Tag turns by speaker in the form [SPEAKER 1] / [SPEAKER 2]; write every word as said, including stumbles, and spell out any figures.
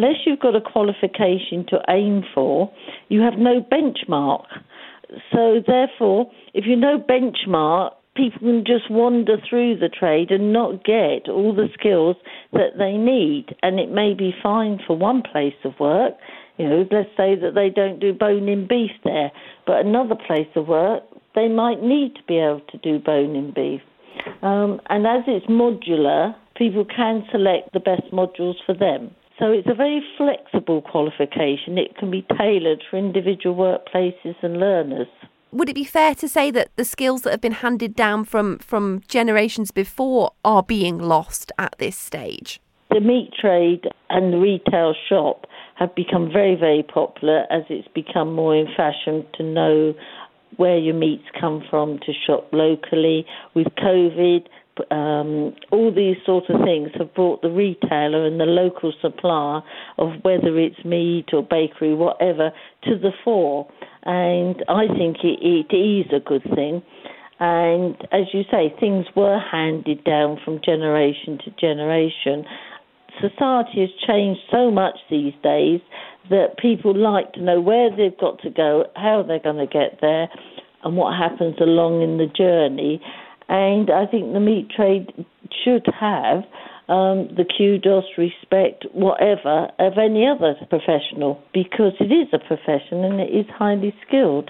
[SPEAKER 1] unless you've got a qualification to aim for, you have no benchmark. So therefore, if you no benchmark, people can just wander through the trade and not get all the skills that they need. And it may be fine for one place of work. You know, let's say that they don't do bone-in beef there, but another place of work, they might need to be able to do bone-in beef. Um, and as it's modular, people can select the best modules for them. So it's a very flexible qualification. It can be tailored for individual workplaces and learners.
[SPEAKER 2] Would it be fair to say that the skills that have been handed down from, from generations before are being lost at this stage?
[SPEAKER 1] The meat trade and the retail shop have become very, very popular as it's become more in fashion to know where your meats come from, to shop locally. With COVID, um, all these sort of things have brought the retailer and the local supplier of whether it's meat or bakery, whatever, to the fore. And I think it, it is a good thing. And as you say, things were handed down from generation to generation. Society has changed so much these days that people like to know where they've got to go, how they're going to get there, and what happens along in the journey. And I think the meat trade should have um, the kudos, respect, whatever, of any other professional, because it is a profession and it is highly skilled.